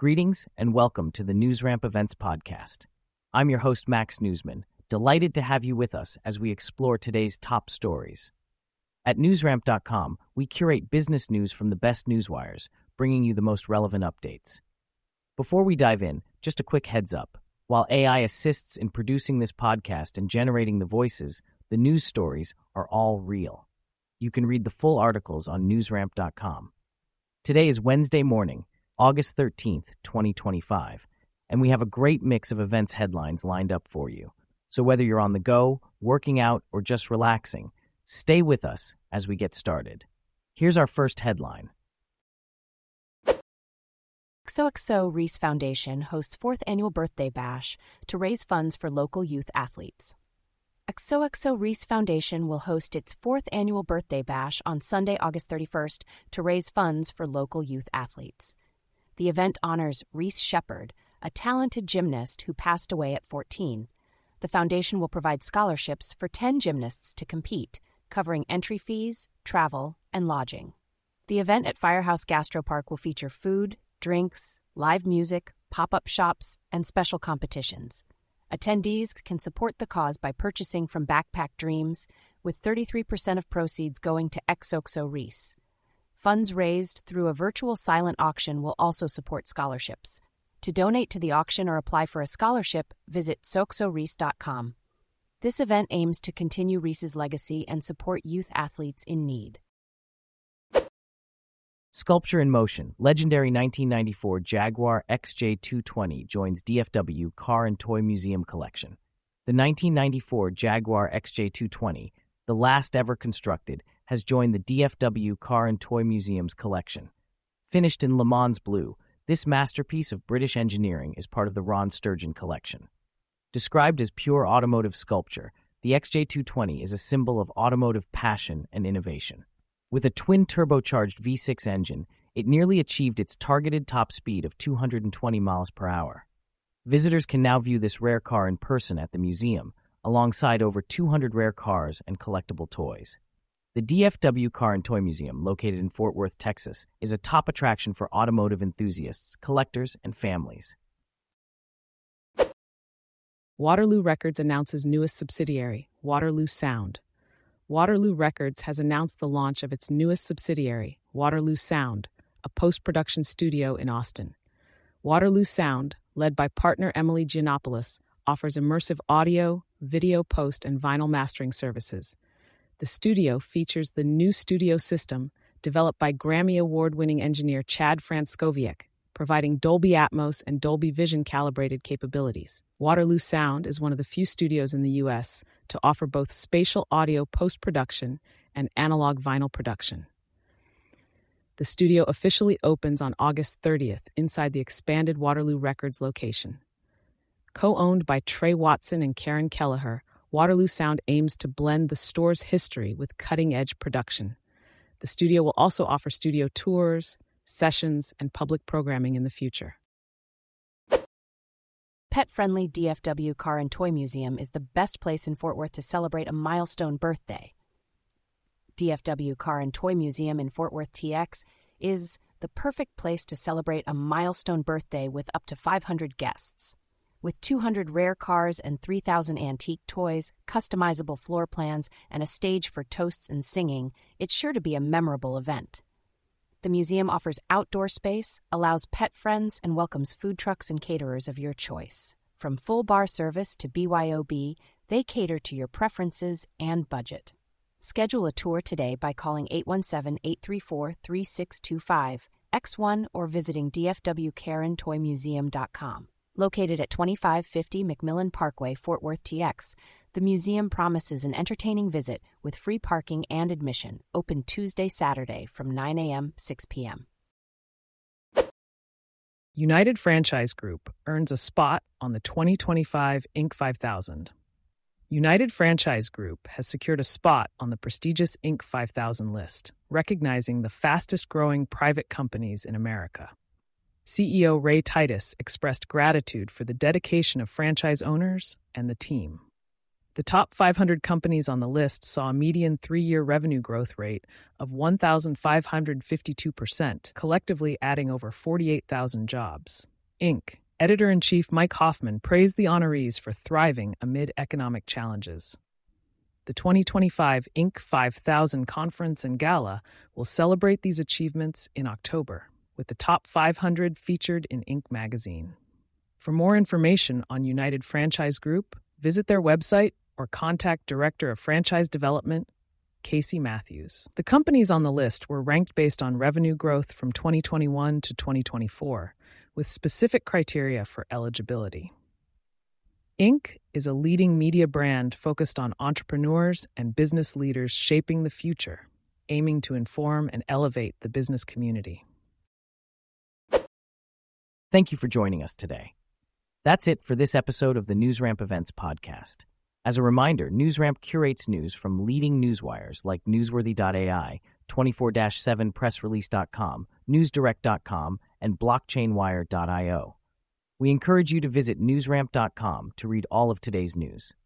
Greetings and welcome to the NewsRamp Events Podcast. I'm your host, Max Newsman, delighted to have you with us as we explore today's top stories. At newsramp.com, we curate business news from the best newswires, bringing you the most relevant updates. Before we dive in, just a quick heads up. While AI assists in producing this podcast and generating the voices, the news stories are all real. You can read the full articles on newsramp.com. Today is Wednesday morning, August 13th, 2025, and we have a great mix of events headlines lined up for you. So whether you're on the go, working out, or just relaxing, stay with us as we get started. Here's our first headline. XOXO Reese Foundation hosts 4th annual birthday bash to raise funds for local youth athletes. XOXO Reese Foundation will host its 4th annual birthday bash on Sunday, August 31st to raise funds for local youth athletes. The event honors Reese Shepard, a talented gymnast who passed away at 14. The foundation will provide scholarships for 10 gymnasts to compete, covering entry fees, travel, and lodging. The event at Firehouse Gastropark will feature food, drinks, live music, pop-up shops, and special competitions. Attendees can support the cause by purchasing from Backpack Dreams, with 33% of proceeds going to XOXO Reese. Funds raised through a virtual silent auction will also support scholarships. To donate to the auction or apply for a scholarship, visit xoxoreese.com. This event aims to continue Reese's legacy and support youth athletes in need. Sculpture in Motion, legendary 1994 Jaguar XJ220 joins DFW Car and Toy Museum collection. The 1994 Jaguar XJ220, the last ever constructed, has joined the DFW Car and Toy Museum's collection. Finished in Le Mans blue, this masterpiece of British engineering is part of the Ron Sturgeon collection. Described as pure automotive sculpture, the XJ220 is a symbol of automotive passion and innovation. With a twin-turbocharged V6 engine, it nearly achieved its targeted top speed of 220 miles per hour. Visitors can now view this rare car in person at the museum, alongside over 200 rare cars and collectible toys. The DFW Car and Toy Museum, located in Fort Worth, Texas, is a top attraction for automotive enthusiasts, collectors, and families. Waterloo Records announces newest subsidiary, Waterloo Sound. Waterloo Records has announced the launch of its newest subsidiary, Waterloo Sound, a post-production studio in Austin. Waterloo Sound, led by partner Emily Giannopoulos, offers immersive audio, video post, and vinyl mastering services. The studio features the new studio system developed by Grammy Award-winning engineer Chad Franskowiak, providing Dolby Atmos and Dolby Vision calibrated capabilities. Waterloo Sound is one of the few studios in the U.S. to offer both spatial audio post-production and analog vinyl production. The studio officially opens on August 30th inside the expanded Waterloo Records location. Co-owned by Trey Watson and Karen Kelleher, Waterloo Sound aims to blend the store's history with cutting-edge production. The studio will also offer studio tours, sessions, and public programming in the future. Pet-friendly DFW Car and Toy Museum is the best place in Fort Worth to celebrate a milestone birthday. DFW Car and Toy Museum in Fort Worth, TX, is the perfect place to celebrate a milestone birthday with up to 500 guests. With 200 rare cars and 3,000 antique toys, customizable floor plans, and a stage for toasts and singing, it's sure to be a memorable event. The museum offers outdoor space, allows pet friends, and welcomes food trucks and caterers of your choice. From full bar service to BYOB, they cater to your preferences and budget. Schedule a tour today by calling 817-834-3625, X1, or visiting dfwcareandtoymuseum.com. Located at 2550 McMillan Parkway, Fort Worth, TX, the museum promises an entertaining visit with free parking and admission, open Tuesday, Saturday from 9 a.m. 6 p.m. United Franchise Group earns a spot on the 2025 Inc. 5000. United Franchise Group has secured a spot on the prestigious Inc. 5000 list, recognizing the fastest-growing private companies in America. CEO Ray Titus expressed gratitude for the dedication of franchise owners and the team. The top 500 companies on the list saw a median 3-year revenue growth rate of 1,552%, collectively adding over 48,000 jobs. Inc. Editor-in-Chief Mike Hoffman praised the honorees for thriving amid economic challenges. The 2025 Inc. 5000 Conference and Gala will celebrate these achievements in October, with the top 500 featured in Inc. magazine. For more information on United Franchise Group, visit their website or contact Director of Franchise Development, Casey Matthews. The companies on the list were ranked based on revenue growth from 2021 to 2024, with specific criteria for eligibility. Inc. is a leading media brand focused on entrepreneurs and business leaders shaping the future, aiming to inform and elevate the business community. Thank you for joining us today. That's it for this episode of the NewsRamp Events podcast. As a reminder, NewsRamp curates news from leading newswires like Newsworthy.ai, 24/7pressrelease.com, NewsDirect.com, and BlockchainWire.io. We encourage you to visit newsramp.com to read all of today's news.